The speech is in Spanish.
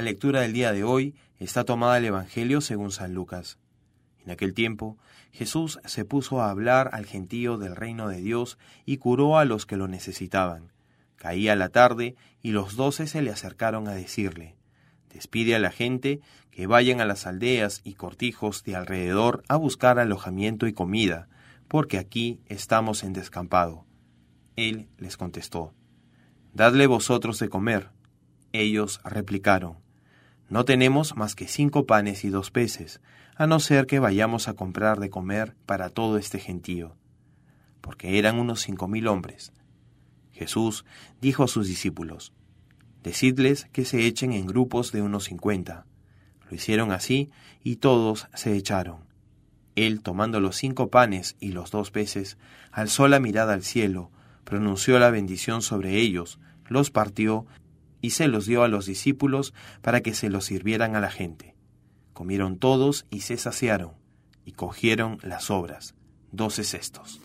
lectura del día de hoy está tomada del Evangelio según San Lucas. En aquel tiempo, Jesús se puso a hablar al gentío del reino de Dios y curó a los que lo necesitaban. Caía la tarde y los 12 se le acercaron a decirle: «Despide a la gente que vayan a las aldeas y cortijos de alrededor a buscar alojamiento y comida, porque aquí estamos en descampado». Él les contestó: «Dadle vosotros de comer». Ellos replicaron: «No tenemos más que 5 panes y 2 peces, a no ser que vayamos a comprar de comer para todo este gentío», porque eran unos 5,000 hombres. Jesús dijo a sus discípulos: «Decidles que se echen en grupos de unos 50». Lo hicieron así y todos se echaron. Él, tomando los 5 panes y los 2 peces, alzó la mirada al cielo, pronunció la bendición sobre ellos, los partió y se los dio a los discípulos para que se los sirvieran a la gente. Comieron todos y se saciaron, y cogieron las sobras, 12 cestos.